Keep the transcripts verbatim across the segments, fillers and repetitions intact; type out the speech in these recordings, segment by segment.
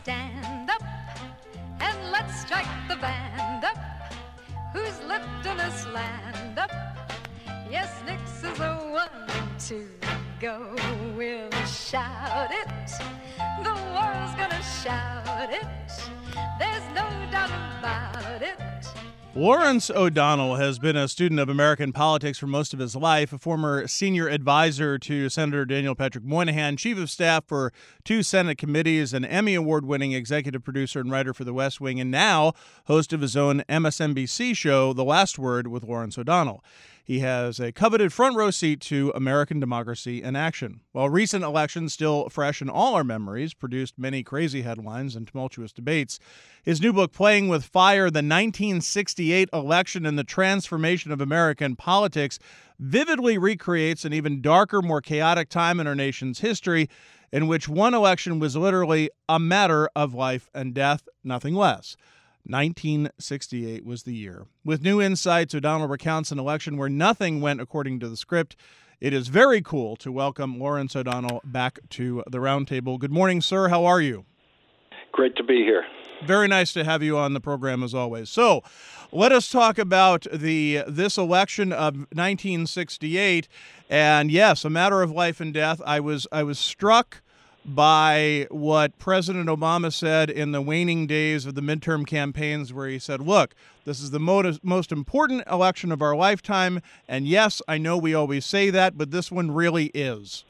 stand up and let's strike the band up. Who's lifting this land up? Yes, Nix is a one to go. We'll shout it. The world's gonna shout it. There's no doubt about it. Lawrence O'Donnell has been a student of American politics for most of his life, a former senior advisor to Senator Daniel Patrick Moynihan, chief of staff for two Senate committees, an Emmy Award-winning executive producer and writer for The West Wing, and now host of his own M S N B C show, The Last Word with Lawrence O'Donnell. He has a coveted front row seat to American democracy in action. While recent elections, still fresh in all our memories, produced many crazy headlines and tumultuous debates, his new book, Playing with Fire, The nineteen sixty-eight Election and the Transformation of American Politics, vividly recreates an even darker, more chaotic time in our nation's history, in which one election was literally a matter of life and death, nothing less. nineteen sixty-eight was the year. With new insights, O'Donnell recounts an election where nothing went according to the script. It is very cool to welcome Lawrence O'Donnell back to the roundtable. Good morning, sir. How are you? Great to be here. Very nice to have you on the program as always. So, let us talk about the this election of nineteen sixty-eight. And yes, a matter of life and death. I was I was struck by what President Obama said in the waning days of the midterm campaigns, where he said, look, this is the most, most important election of our lifetime. And yes, I know we always say that, but this one really is.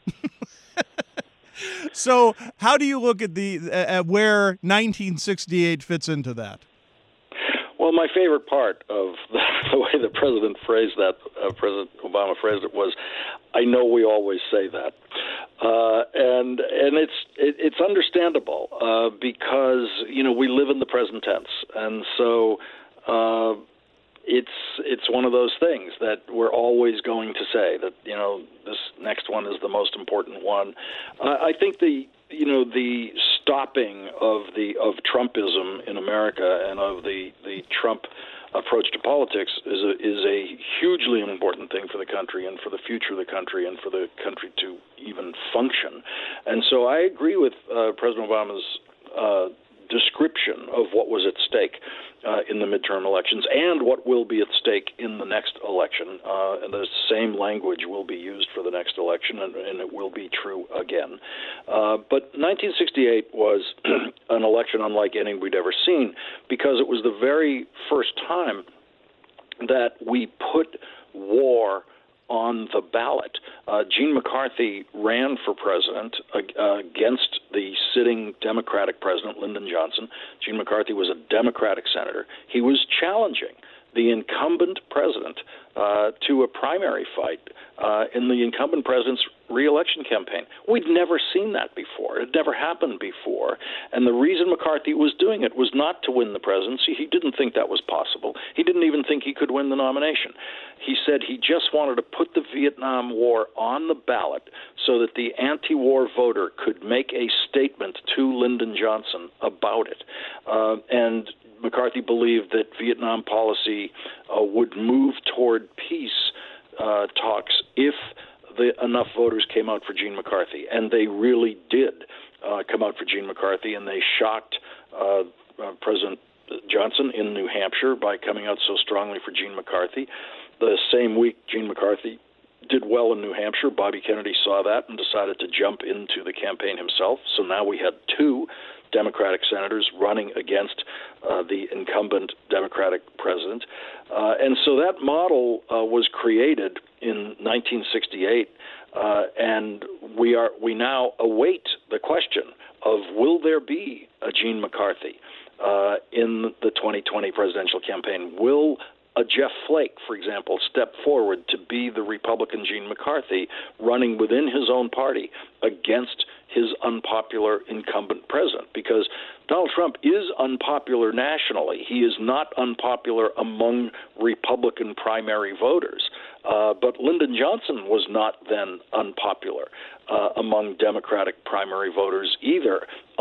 So how do you look at the at where nineteen sixty-eight fits into that? Well, my favorite part of the, the way the president phrased that, uh, President Obama phrased it, was, I know we always say that. Uh, and and it's it, it's understandable uh, because, you know, we live in the present tense. And so uh, it's it's one of those things that we're always going to say that, you know, this next one is the most important one. Uh, I think the you know, the stopping of the of Trumpism in America and of the, the Trump approach to politics is a, is a hugely important thing for the country and for the future of the country and for the country to even function. And so I agree with uh, President Obama's uh, description of what was at stake uh, in the midterm elections and what will be at stake in the next election. Uh, and the same language will be used for the next election, and, and it will be true again. Uh, but nineteen sixty-eight was an election unlike any we'd ever seen because it was the very first time that we put war on the ballot. Uh, Gene McCarthy ran for president uh, against the sitting Democratic president, Lyndon Johnson. Gene McCarthy was a Democratic senator. He was challenging the incumbent president uh, to a primary fight uh, in the incumbent president's re-election campaign. We'd never seen that before. It never happened before. And the reason McCarthy was doing it was not to win the presidency. He didn't think that was possible. He didn't even think he could win the nomination. He said he just wanted to put the Vietnam War on the ballot so that the anti-war voter could make a statement to Lyndon Johnson about it. Uh, and McCarthy believed that Vietnam policy uh, would move toward peace uh, talks if the, enough voters came out for Gene McCarthy. And they really did uh, come out for Gene McCarthy, and they shocked uh, uh, President Johnson in New Hampshire by coming out so strongly for Gene McCarthy. The same week, Gene McCarthy did well in New Hampshire. Bobby Kennedy saw that and decided to jump into the campaign himself. So now we had two Democratic senators running against uh, the incumbent Democratic president. Uh, and so that model uh, was created in nineteen sixty-eight, uh, and we are we now await the question of will there be a Gene McCarthy uh, in the twenty twenty presidential campaign? Will a Jeff Flake, for example, step forward to be the Republican Gene McCarthy running within his own party against his unpopular incumbent president? Because Donald Trump is unpopular nationally. He is not unpopular among Republican primary voters. Uh, but Lyndon Johnson was not then unpopular uh, among Democratic primary voters either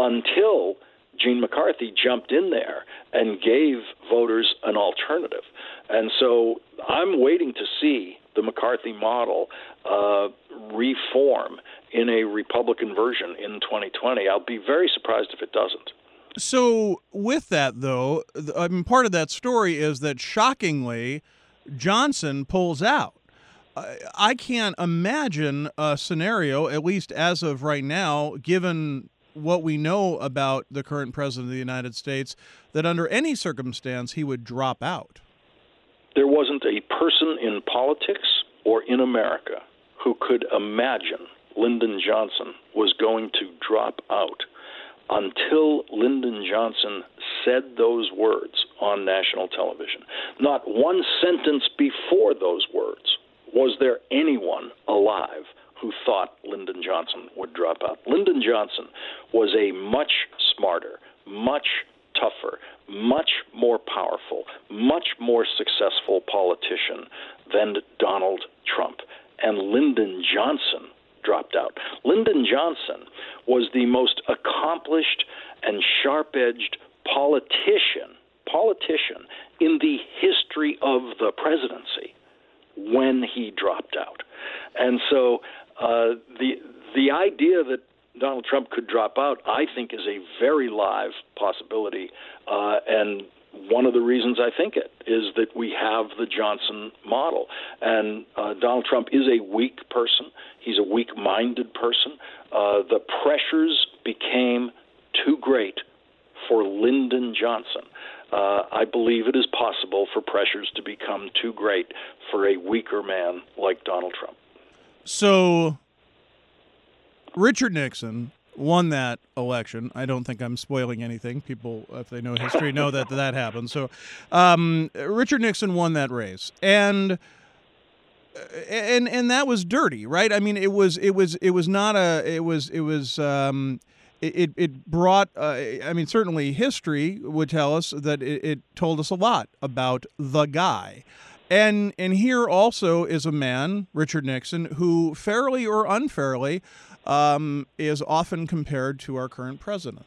until Gene McCarthy jumped in there and gave voters an alternative. And so I'm waiting to see the McCarthy model uh, reform in a Republican version in twenty twenty. I'll be very surprised if it doesn't. So with that, though, I mean, part of that story is that shockingly, Johnson pulls out. I, I can't imagine a scenario, at least as of right now, given what we know about the current president of the United States, that under any circumstance he would drop out. There wasn't a person in politics or in America who could imagine Lyndon Johnson was going to drop out until Lyndon Johnson said those words on national television. Not one sentence before those words was there anyone alive who thought Lyndon Johnson would drop out. Lyndon Johnson was a much smarter, much tougher, much more powerful, much more successful politician than Donald Trump. And Lyndon Johnson dropped out. Lyndon Johnson was the most accomplished and sharp-edged politician, politician in the history of the presidency when he dropped out. And so uh, the the idea that Donald Trump could drop out, I think, is a very live possibility, uh, and one of the reasons I think it is that we have the Johnson model. And uh, Donald Trump is a weak person. He's a weak-minded person. Uh, the pressures became too great for Lyndon Johnson. Uh, I believe it is possible for pressures to become too great for a weaker man like Donald Trump. So Richard Nixon won that election. I don't think I'm spoiling anything. People, if they know history, know that that happened. So um, Richard Nixon won that race, and and and that was dirty, right? I mean, it was it was it was not a it was it was. Um, It it brought, uh, I mean, certainly history would tell us that it, it told us a lot about the guy. And and here also is a man, Richard Nixon, who fairly or unfairly um, is often compared to our current president.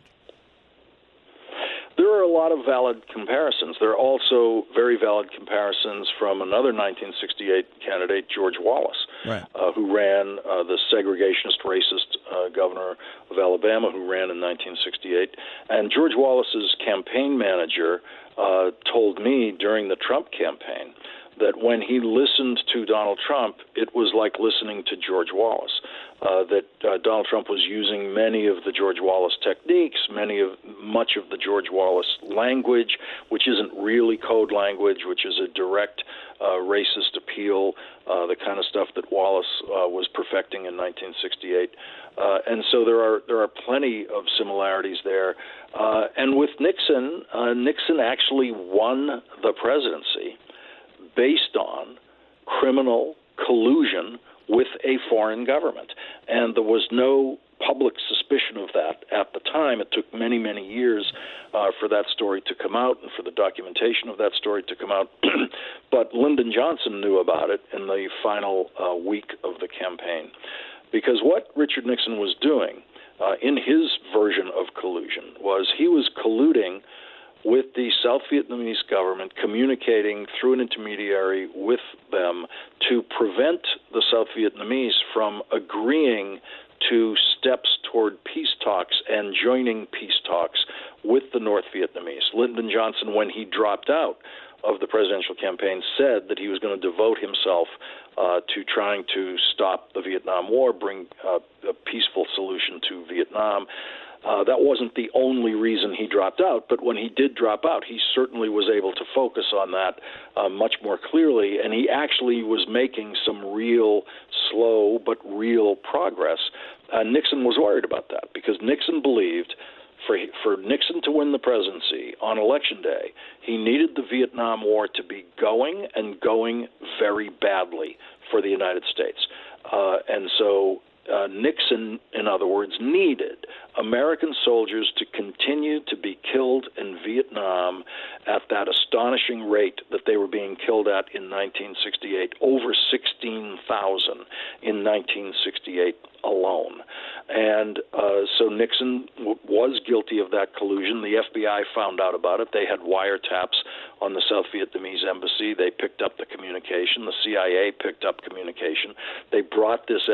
There are a lot of valid comparisons. There are also very valid comparisons from another nineteen sixty-eight candidate, George Wallace, right. uh, who ran uh, the segregationist, racist uh, governor of Alabama, who ran in nineteen sixty-eight. And George Wallace's campaign manager uh, told me during the Trump campaign that when he listened to Donald Trump, it was like listening to George Wallace, uh, that uh, Donald Trump was using many of the George Wallace techniques, many of much of the George Wallace language, which isn't really code language, which is a direct uh, racist appeal, uh, the kind of stuff that Wallace uh, was perfecting in nineteen sixty-eight. Uh, and so there are there are plenty of similarities there. Uh, and with Nixon, uh, Nixon actually won the presidency based on criminal collusion with a foreign government. And there was no public suspicion of that at the time. It took many, many years uh, for that story to come out and for the documentation of that story to come out. But Lyndon Johnson knew about it in the final uh, week of the campaign. Because what Richard Nixon was doing uh, in his version of collusion was he was colluding with the South Vietnamese government, communicating through an intermediary with them to prevent the South Vietnamese from agreeing to steps toward peace talks and joining peace talks with the North Vietnamese. Lyndon Johnson, when he dropped out of the presidential campaign, said that he was going to devote himself uh, to trying to stop the Vietnam War, bring uh, a peaceful solution to Vietnam. Uh, that wasn't the only reason he dropped out, but when he did drop out, he certainly was able to focus on that uh, much more clearly, and he actually was making some real slow but real progress. Uh, Nixon was worried about that because Nixon believed for for Nixon to win the presidency on Election Day, he needed the Vietnam War to be going and going very badly for the United States. Uh, and so Uh, Nixon, in other words, needed American soldiers to continue to be killed in Vietnam at that astonishing rate that they were being killed at in nineteen sixty-eight, over sixteen thousand in nineteen sixty-eight alone. And uh, so Nixon w- was guilty of that collusion. The F B I found out about it. They had wiretaps on the South Vietnamese embassy. They picked up the communication. The C I A picked up communication. They brought this evidence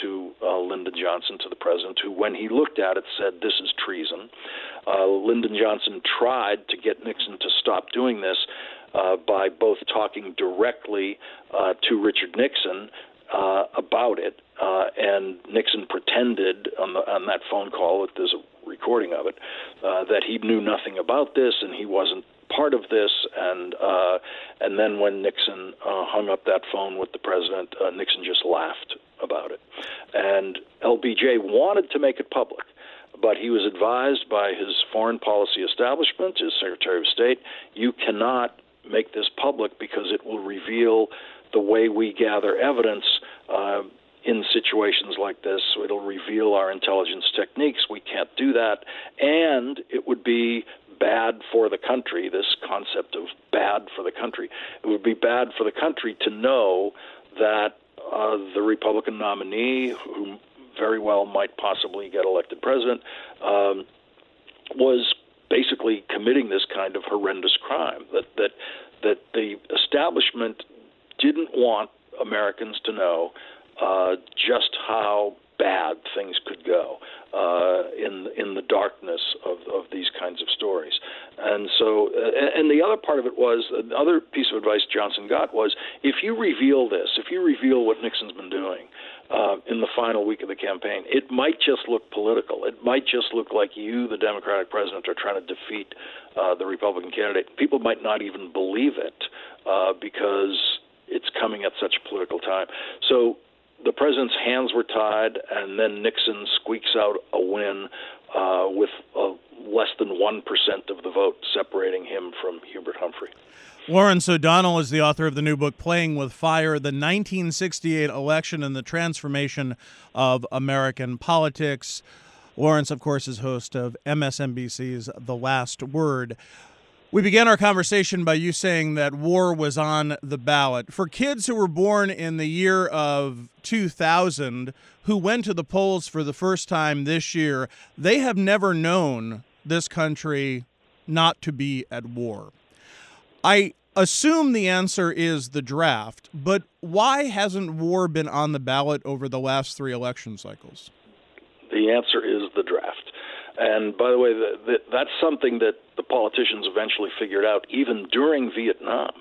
to uh, Lyndon Johnson, to the president, who, when he looked at it, said, this is treason. Uh, Lyndon Johnson tried to get Nixon to stop doing this uh, by both talking directly uh, to Richard Nixon uh, about it, uh, and Nixon pretended on, the, on that phone call, that there's a recording of it, uh, that he knew nothing about this and he wasn't part of this, and uh, and then when Nixon uh, hung up that phone with the president, uh, Nixon just laughed about it. And L B J wanted to make it public, but he was advised by his foreign policy establishment, his Secretary of State, you cannot make this public because it will reveal the way we gather evidence uh, in situations like this. It'll reveal our intelligence techniques. We can't do that. And it would be bad for the country, this concept of bad for the country. It would be bad for the country to know that uh, the Republican nominee, who very well might possibly get elected president, um, was basically committing this kind of horrendous crime, that that that the establishment didn't want Americans to know uh, just how bad things could go uh, in in the darkness of, of these kinds of stories. And so, uh, and the other part of it was, another piece of advice Johnson got was, if you reveal this, if you reveal what Nixon's been doing uh, in the final week of the campaign, it might just look political. It might just look like you, the Democratic president, are trying to defeat uh, the Republican candidate. People might not even believe it uh, because it's coming at such a political time. So the president's hands were tied, and then Nixon squeaks out a win uh, with uh, less than one percent of the vote separating him from Hubert Humphrey. Lawrence O'Donnell is the author of the new book, Playing with Fire, the nineteen sixty-eight Election and the Transformation of American Politics. Lawrence, of course, is host of M S N B C's The Last Word. We began our conversation by you saying that war was on the ballot. For kids who were born in the year of two thousand, who went to the polls for the first time this year, they have never known this country not to be at war. I assume the answer is the draft, but why hasn't war been on the ballot over the last three election cycles? The answer is the draft. And by the way, the, the, that's something that the politicians eventually figured out even during Vietnam.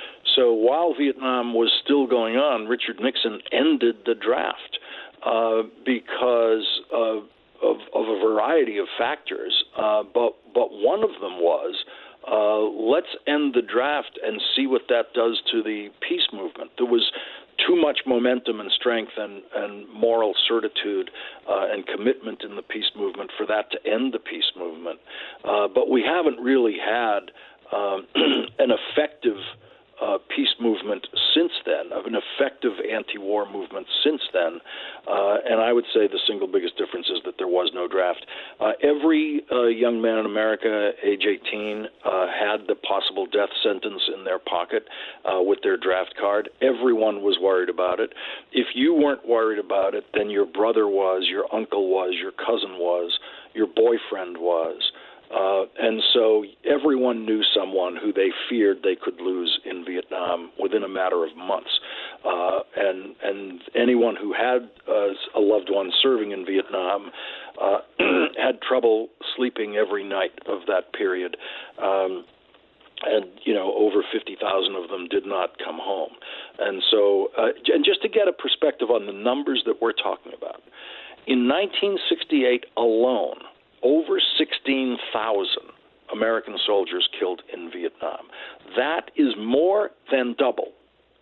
So while Vietnam was still going on, Richard Nixon ended the draft uh, because of, of, of a variety of factors. Uh, but, but one of them was, uh, let's end the draft and see what that does to the peace movement. There was too much momentum and strength and, and moral certitude uh, and commitment in the peace movement for that to end the peace movement. Uh, but we haven't really had um, an effective uh, peace movement since then, of an effective anti-war movement since then. Uh, and I would say the single biggest difference is that there was no draft. Uh, every uh, young man in America, age eighteen, uh, had the possible death sentence in their pocket uh, with their draft card. Everyone was worried about it. If you weren't worried about it, then your brother was, your uncle was, your cousin was, your boyfriend was. Uh, and so everyone knew someone who they feared they could lose in Vietnam within a matter of months. Uh, and and anyone who had uh, a loved one serving in Vietnam uh, had trouble sleeping every night of that period. Um, and, you know, over fifty thousand of them did not come home. And so, uh, and just to get a perspective on the numbers that we're talking about, in nineteen sixty-eight alone, over sixteen thousand American soldiers killed in Vietnam. That is more than double,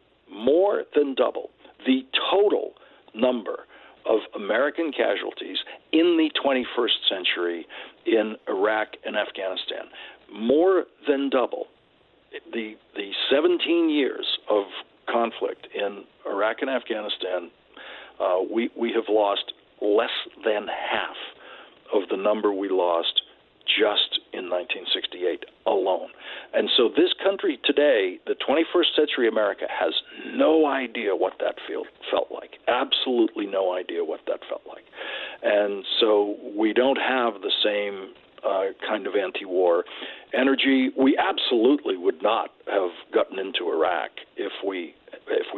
more than double the total number of American casualties in the twenty-first century in Iraq and Afghanistan. More than double. The, the seventeen years of conflict in Iraq and Afghanistan, uh, we, we have lost less than half of the number we lost just in nineteen sixty-eight alone. And so this country today, the twenty-first century America, has no idea what that feel, felt like. Absolutely no idea what that felt like. And so we don't have the same uh, kind of anti-war energy. We absolutely would not have gotten into Iraq if we if we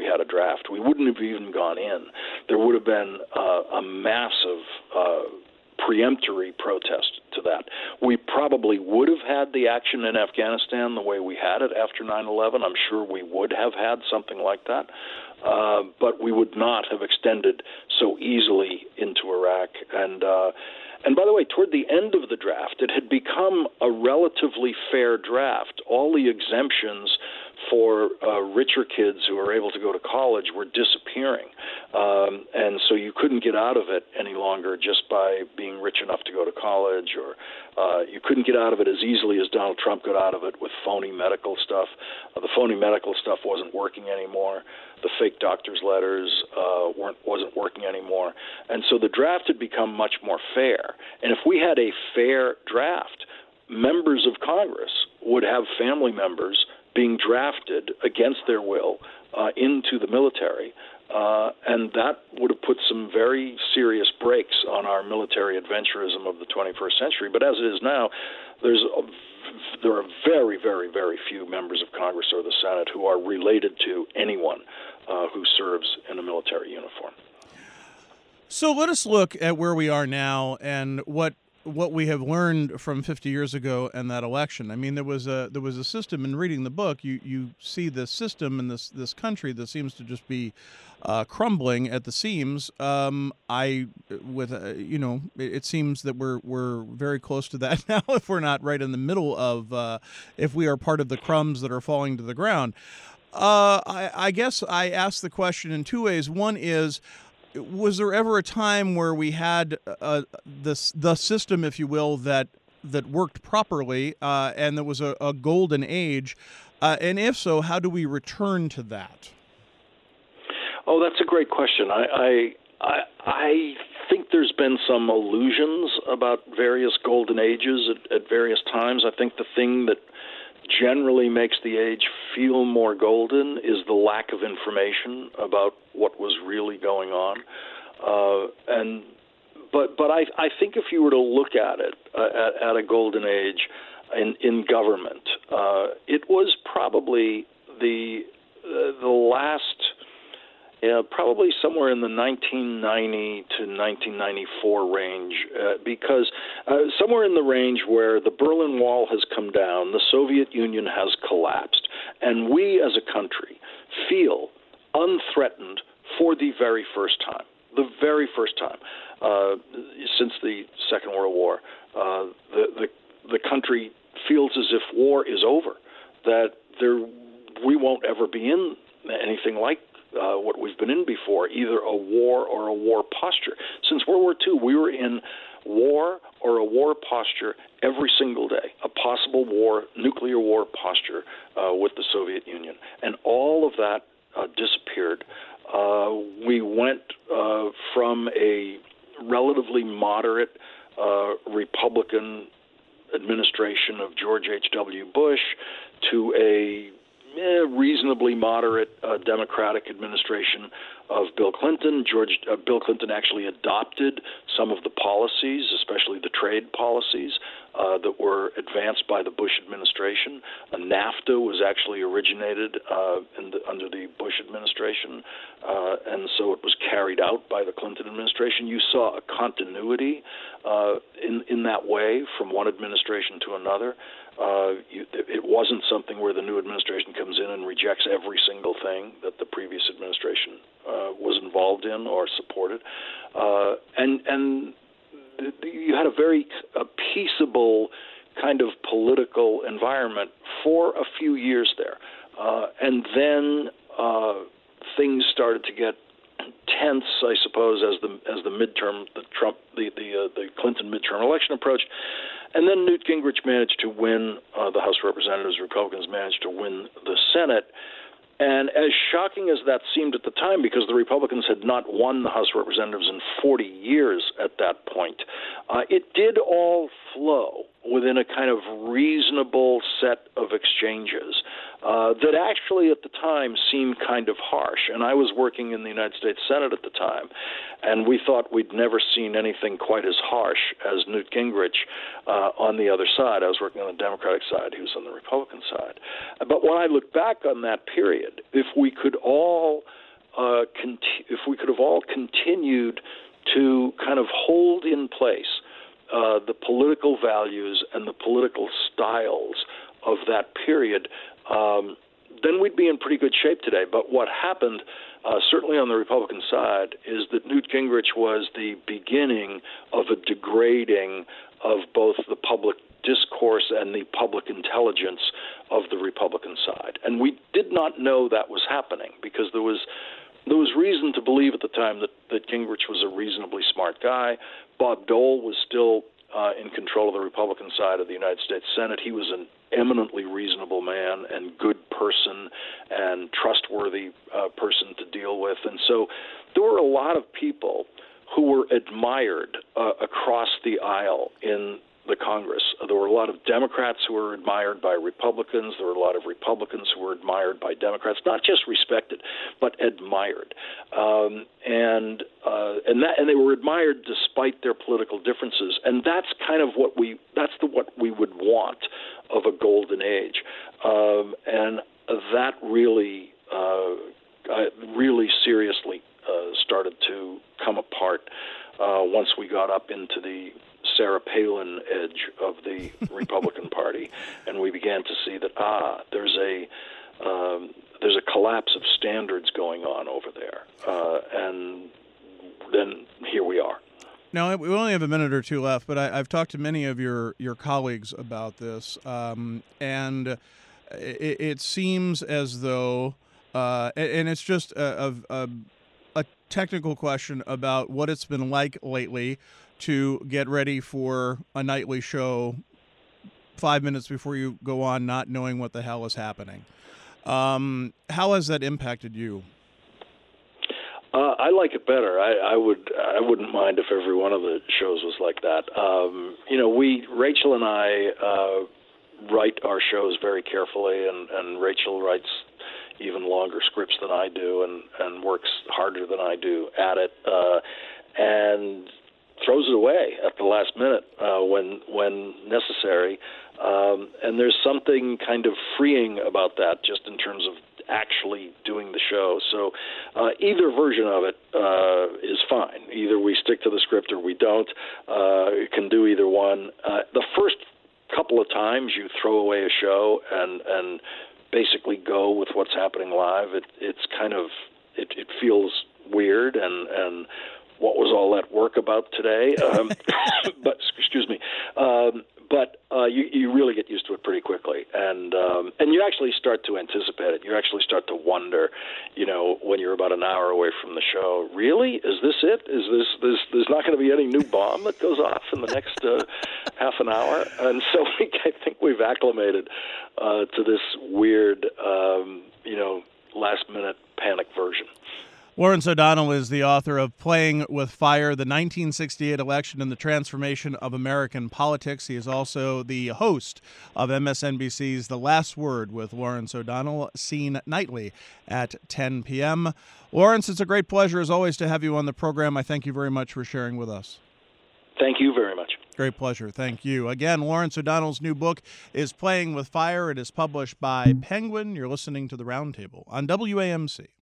we had a draft. We wouldn't have even gone in. There would have been uh, a massive uh, preemptory protest to that. We probably would have had the action in Afghanistan the way we had it after nine eleven. I'm sure we would have had something like that. Uh, but we would not have extended so easily into Iraq. And uh, and by the way, toward the end of the draft, it had become a relatively fair draft. All the exemptions for uh, richer kids who were able to go to college were disappearing. Um, and so you couldn't get out of it any longer just by being rich enough to go to college, or uh, you couldn't get out of it as easily as Donald Trump got out of it with phony medical stuff. Uh, the phony medical stuff wasn't working anymore. The fake doctor's letters uh, weren't wasn't working anymore. And so the draft had become much more fair. And if we had a fair draft, members of Congress would have family members being drafted against their will uh, into the military, uh, and that would have put some very serious brakes on our military adventurism of the twenty-first century. But as it is now, there's a, there are very, very, very few members of Congress or the Senate who are related to anyone uh, who serves in a military uniform. So let us look at where we are now and what what we have learned from fifty years ago and that election. I mean, there was a there was a system. In reading the book, you you see this system in this this country that seems to just be uh, crumbling at the seams. Um, I with uh, you know, it, it seems that we're we're very close to that now. If we're not right in the middle of, uh, if we are part of the crumbs that are falling to the ground. Uh, I, I guess I ask the question in two ways. One is, was there ever a time where we had uh, this the system, if you will, that that worked properly, uh, and there was a, a golden age? Uh, and if so, how do we return to that? Oh, that's a great question. I I I, I think there's been some illusions about various golden ages at, at various times. I think the thing that generally makes the age feel more golden is the lack of information about what was really going on. Uh, and but but I I think if you were to look at it uh, at, at a golden age in in government, uh, it was probably the uh, the last. Yeah, probably somewhere in the nineteen ninety to nineteen ninety-four range, uh, because uh, somewhere in the range where the Berlin Wall has come down, the Soviet Union has collapsed, and we as a country feel unthreatened for the very first time, the very first time uh, since the Second World War. Uh, the, the the country feels as if war is over, that there we won't ever be in anything like Uh, what we've been in before, either a war or a war posture. Since World War Two, we were in war or a war posture every single day, a possible war, nuclear war posture uh, with the Soviet Union. And all of that uh, disappeared. Uh, we went uh, from a relatively moderate uh, Republican administration of George H W Bush to a Eh, reasonably moderate uh, Democratic administration of Bill Clinton. George uh, Bill Clinton actually adopted some of the policies, especially the trade policies, uh, that were advanced by the Bush administration. Uh, NAFTA was actually originated uh, in the, under the Bush administration, uh, and so it was carried out by the Clinton administration. You saw a continuity uh, in in that way from one administration to another. Uh, you, it wasn't something where the new administration comes in and rejects every single thing that the previous administration uh, was involved in or supported, uh, and and you had a very a peaceable kind of political environment for a few years there, uh, and then uh, things started to get tense, I suppose, as the as the midterm, the Trump, the the, uh, the Clinton midterm election approached. And then Newt Gingrich managed to win uh, the House of Representatives. Republicans managed to win the Senate. And as shocking as that seemed at the time, because the Republicans had not won the House of Representatives in forty years at that point, uh, it did all flow within a kind of reasonable set of exchanges. uh, that actually at the time seemed kind of harsh. And I was working in the United States Senate at the time, and we thought we'd never seen anything quite as harsh as Newt Gingrich uh, on the other side. I was working on the Democratic side, he was on the Republican side. But when I look back on that period, if we could all uh, conti- if we could have all continued to kind of hold in place uh, the political values and the political styles of that period, um, then we'd be in pretty good shape today. But what happened, uh, certainly on the Republican side, is that Newt Gingrich was the beginning of a degrading of both the public discourse and the public intelligence of the Republican side. And we did not know that was happening because there was there was reason to believe at the time that, that Gingrich was a reasonably smart guy. Bob Dole was still uh, in control of the Republican side of the United States Senate. He was an eminently reasonable man and good person and trustworthy uh, person to deal with. And so there were a lot of people who were admired uh, across the aisle in the Congress. There were a lot of Democrats who were admired by Republicans. There were a lot of Republicans who were admired by Democrats, not just respected, but admired. Um, and uh, and that and they were admired despite their political differences. And that's kind of what we that's the what we would want of a golden age. Um, and that really uh, really seriously uh, started to come apart uh, once we got up into the Sarah Palin edge of the Republican Party, and we began to see that ah, there's a um, there's a collapse of standards going on over there, uh, and then here we are. Now, we only have a minute or two left, but I, I've talked to many of your, your colleagues about this, um, and it, it seems as though, uh, and it's just a, a, a technical question about what it's been like lately to get ready for a nightly show five minutes before you go on, not knowing what the hell is happening. Um, how has that impacted you? Uh, I like it better. I, I would. I wouldn't mind if every one of the shows was like that. Um, you know, we Rachel and I uh, write our shows very carefully, and, and Rachel writes even longer scripts than I do, and, and works harder than I do at it, uh, and throws it away at the last minute uh, when when necessary. Um, and there's something kind of freeing about that, just in terms of actually doing the show. So uh, either version of it uh, is fine. Either we stick to the script or we don't. Uh, you can do either one. Uh, the first couple of times you throw away a show and and basically go with what's happening live, it, it's kind of it, it feels weird and and. What was all that work about today? Um, but excuse me. Um, but uh, you, you really get used to it pretty quickly, and um, and you actually start to anticipate it. You actually start to wonder, you know, when you're about an hour away from the show. Really, is this it? Is this this? There's not going to be any new bomb that goes off in the next uh, half an hour, and so we, I think we've acclimated uh, to this weird, um, you know, last minute panic version. Lawrence O'Donnell is the author of Playing with Fire, the nineteen sixty-eight Election and the Transformation of American Politics. He is also the host of M S N B C's The Last Word with Lawrence O'Donnell, seen nightly at ten p.m. Lawrence, it's a great pleasure, as always, to have you on the program. I thank you very much for sharing with us. Thank you very much. Great pleasure. Thank you. Again, Lawrence O'Donnell's new book is Playing with Fire. It is published by Penguin. You're listening to The Roundtable on W A M C.